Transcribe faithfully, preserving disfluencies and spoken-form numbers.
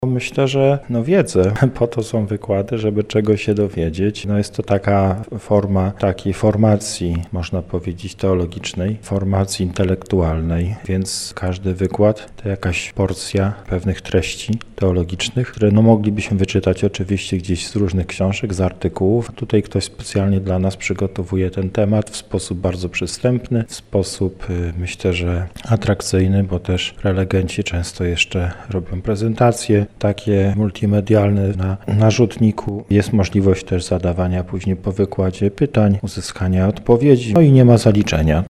Myślę, że no wiedzę, po to są wykłady, żeby czegoś się dowiedzieć. No jest to taka forma takiej formacji, można powiedzieć, teologicznej, formacji intelektualnej, więc każdy wykład to jakaś porcja pewnych treści teologicznych, które no moglibyśmy wyczytać oczywiście gdzieś z różnych książek, z artykułów. Tutaj ktoś specjalnie dla nas przygotowuje ten temat w sposób bardzo przystępny, w sposób myślę, że atrakcyjny, bo też prelegenci często jeszcze robią prezentacje takie multimedialne na, na rzutniku. Jest możliwość też zadawania później po wykładzie pytań, uzyskania odpowiedzi, no i nie ma zaliczenia.